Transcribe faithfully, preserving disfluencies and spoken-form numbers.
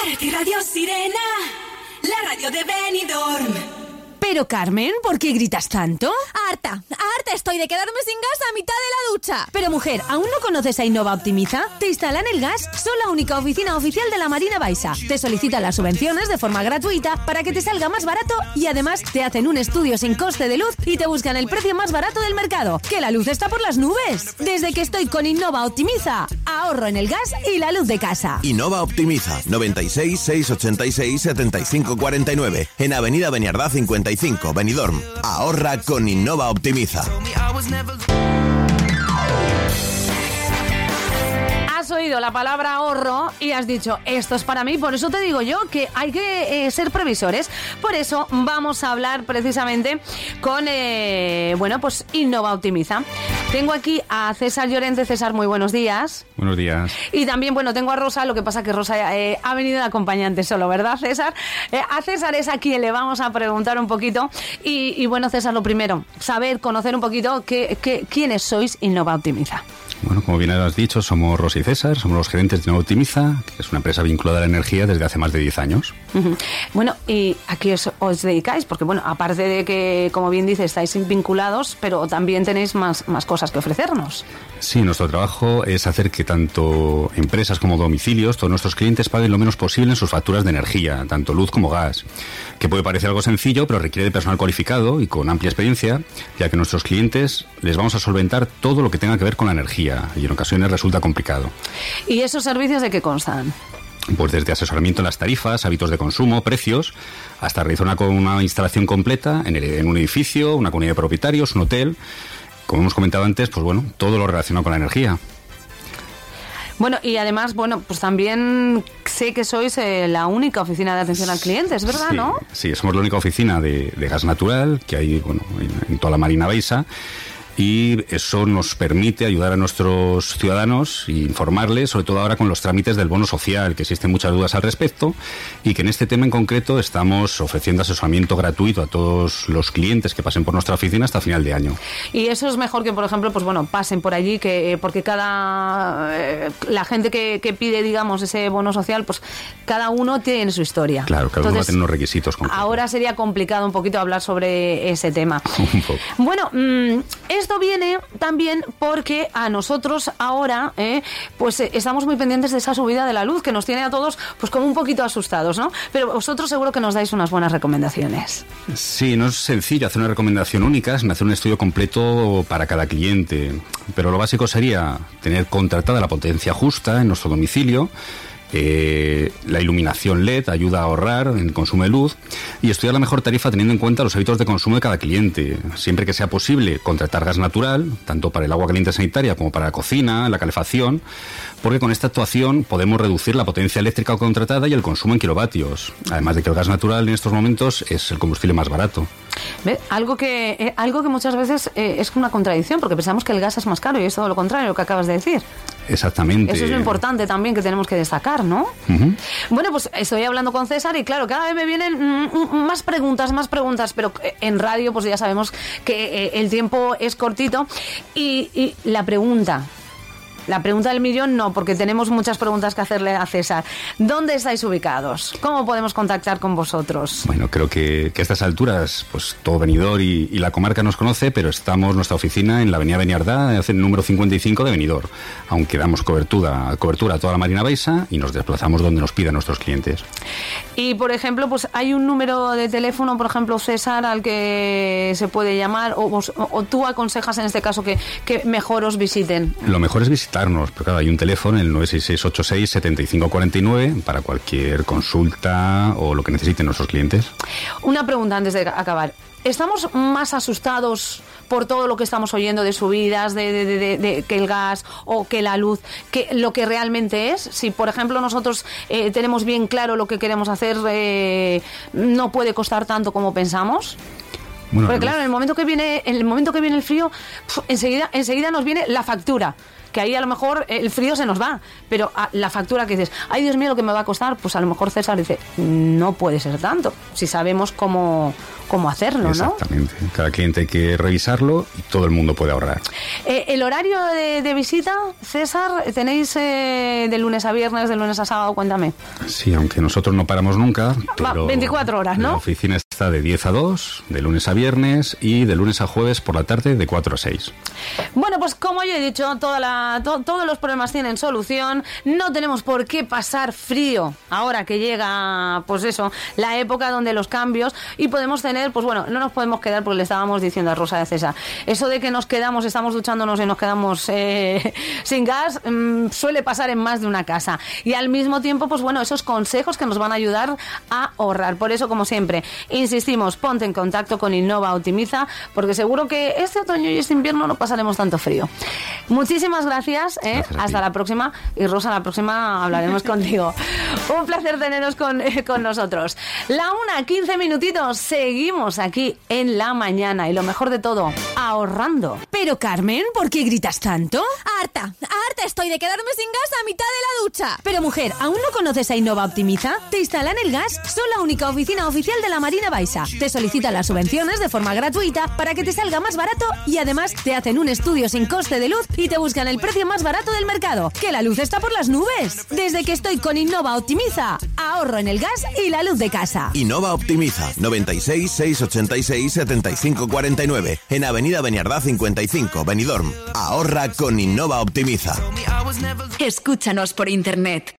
Para ti Radio Sirena, la radio de Benidorm. Pero Carmen, ¿por qué gritas tanto? Harta, harta estoy de quedarme sin gas a mitad de la ducha. Pero mujer, ¿aún no conoces a Innova Optimiza? Te instalan el gas, son la única oficina oficial de la Marina Baixa. Te solicitan las subvenciones de forma gratuita para que te salga más barato y además te hacen un estudio sin coste de luz y te buscan el precio más barato del mercado. ¡Que la luz está por las nubes! Desde que estoy con Innova Optimiza, ahorro en el gas y la luz de casa. Innova Optimiza, noventa y seis, seiscientos ochenta y seis, setenta y cinco cuarenta y nueve, en Avenida Beniardá cincuenta y cinco, Benidorm. Ahorra con Innova Optimiza. Has oído la palabra ahorro y has dicho, esto es para mí, por eso te digo yo que hay que eh, ser previsores. Por eso vamos a hablar precisamente con, eh, bueno, pues Innova Optimiza. Tengo aquí a César Llorente. César, muy buenos días. Buenos días. Y también, bueno, tengo a Rosa, lo que pasa que Rosa eh, ha venido de acompañante solo, ¿verdad, César? Eh, a César es a quien le vamos a preguntar un poquito. Y, y bueno, César, lo primero, saber, conocer un poquito que, que, quiénes sois Innova Optimiza. Bueno, como bien has dicho, somos Rosa y César, somos los gerentes de Innova Optimiza, que es una empresa vinculada a la energía desde hace más de diez años. Uh-huh. Bueno, ¿y a qué os, os dedicáis? Porque, bueno, aparte de que, como bien dice, estáis vinculados, pero también tenéis más, más cosas que ofrecernos. Sí, nuestro trabajo es hacer que tanto empresas como domicilios, todos nuestros clientes paguen lo menos posible en sus facturas de energía, tanto luz como gas, que puede parecer algo sencillo, pero requiere de personal cualificado y con amplia experiencia, ya que a nuestros clientes les vamos a solventar todo lo que tenga que ver con la energía, y en ocasiones resulta complicado. ¿Y esos servicios de qué constan? Pues desde asesoramiento en las tarifas, hábitos de consumo, precios, hasta realizar una, una instalación completa en, el, en un edificio, una comunidad de propietarios, un hotel. Como hemos comentado antes, pues bueno, todo lo relacionado con la energía. Bueno, y además, bueno, pues también sé que sois eh, la única oficina de atención al cliente, ¿es verdad, sí, no? Sí, somos la única oficina de, de gas natural que hay, bueno, en, en toda la Marina Baixa. Y eso nos permite ayudar a nuestros ciudadanos e informarles, sobre todo ahora con los trámites del bono social, que existen muchas dudas al respecto, y que en este tema en concreto estamos ofreciendo asesoramiento gratuito a todos los clientes que pasen por nuestra oficina hasta final de año. Y eso es mejor que, por ejemplo, pues bueno, pasen por allí, que porque cada eh, la gente que, que pide, digamos, ese bono social, pues cada uno tiene su historia. Claro, cada Entonces, uno va a tener unos requisitos concretos. Ahora sería complicado un poquito hablar sobre ese tema. Un poco. Bueno, mmm, esto viene también porque a nosotros ahora eh, pues eh, estamos muy pendientes de esa subida de la luz que nos tiene a todos pues como un poquito asustados, ¿no? Pero vosotros seguro que nos dais unas buenas recomendaciones. Sí, no es sencillo hacer una recomendación única, sin hacer un estudio completo para cada cliente, pero lo básico sería tener contratada la potencia justa en nuestro domicilio. Eh, la iluminación L E D ayuda a ahorrar en el consumo de luz y estudiar la mejor tarifa teniendo en cuenta los hábitos de consumo de cada cliente. Siempre que sea posible, contratar gas natural, tanto para el agua caliente sanitaria como para la cocina, la calefacción, porque con esta actuación podemos reducir la potencia eléctrica contratada y el consumo en kilovatios. Además de que el gas natural en estos momentos es el combustible más barato. ¿Ve? Algo que eh, algo que muchas veces eh, es una contradicción, porque pensamos que el gas es más caro y es todo lo contrario, lo que acabas de decir. Exactamente. Eso es lo importante también que tenemos que destacar, ¿no? Uh-huh. Bueno, pues estoy hablando con César y claro, cada vez me vienen mm, más preguntas, más preguntas, pero en radio pues ya sabemos que eh, el tiempo es cortito y, y la pregunta... La pregunta del millón no, porque tenemos muchas preguntas que hacerle a César. ¿Dónde estáis ubicados? ¿Cómo podemos contactar con vosotros? Bueno, creo que, que a estas alturas, pues todo Benidorm y, y la comarca nos conoce, pero estamos nuestra oficina en la avenida Beniardá, en el número cincuenta y cinco de Benidorm, aunque damos cobertura, cobertura a toda la Marina Baixa y nos desplazamos donde nos pidan nuestros clientes. Y, por ejemplo, pues hay un número de teléfono, por ejemplo, César, al que se puede llamar, o, vos, o, o tú aconsejas en este caso que, que mejor os visiten. Lo mejor es visitar. Pero claro, hay un teléfono, el nueve seis seis ocho seis siete cinco cuatro nueve, para cualquier consulta o lo que necesiten nuestros clientes. Una pregunta antes de acabar. ¿Estamos más asustados por todo lo que estamos oyendo de subidas, de, de, de, de, de que el gas o que la luz, que lo que realmente es? Si, por ejemplo, nosotros eh, tenemos bien claro lo que queremos hacer, eh, ¿no puede costar tanto como pensamos? Bueno, porque claro, en el momento que viene, en el momento que viene el frío, pf, enseguida, enseguida nos viene la factura. que ahí a lo mejor el frío se nos va, pero a la factura que dices, ay Dios mío, lo que me va a costar, pues a lo mejor César dice, no puede ser tanto, si sabemos cómo, cómo hacerlo, ¿no? Exactamente, cada cliente hay que revisarlo y todo el mundo puede ahorrar. Eh, el horario de, de visita, César, ¿tenéis eh, de lunes a viernes, de lunes a sábado? Cuéntame. Sí, aunque nosotros no paramos nunca, pero veinticuatro horas, ¿no? La oficina está de diez a dos, de lunes a viernes, y de lunes a jueves por la tarde de cuatro a seis. Bueno, pues como yo he dicho, toda la, to, todos los problemas tienen solución. No tenemos por qué pasar frío ahora que llega, pues eso, la época donde los cambios, y podemos tener, pues bueno, no nos podemos quedar, porque le estábamos diciendo a Rosa de César, eso de que nos quedamos, estamos duchándonos y nos quedamos eh, sin gas, mmm, suele pasar en más de una casa. Y al mismo tiempo, pues bueno, esos consejos que nos van a ayudar a ahorrar. Por eso, como siempre, insistimos, ponte en contacto con Innova Optimiza, porque seguro que este otoño y este invierno no pasaremos tanto frío. Muchísimas gracias, ¿eh? Gracias Hasta la próxima. Y Rosa, la próxima hablaremos contigo. Un placer teneros con, eh, con nosotros. La una, quince minutitos, seguimos aquí en la mañana. Y lo mejor de todo, ahorrando. Pero Carmen, ¿por qué gritas tanto? Harta, harta estoy de quedarme sin gas a mitad de la ducha. Pero mujer, ¿aún no conoces a Innova Optimiza? Te instalan el gas, son la única oficina oficial de la Marina Baixa. Te solicitan las subvenciones de forma gratuita para que te salga más barato, y además te hacen un estudio sin coste de luz y te buscan el precio más barato del mercado. ¡Que la luz está por las nubes! Desde que estoy con Innova Optimiza, ahorro en el gas y la luz de casa. Innova Optimiza, noventa y seis, seiscientos ochenta y seis, setenta y cinco cuarenta y nueve, en Avenida Beniardá cincuenta y cinco, Benidorm. Ahorra con Innova Optimiza. Escúchanos por internet.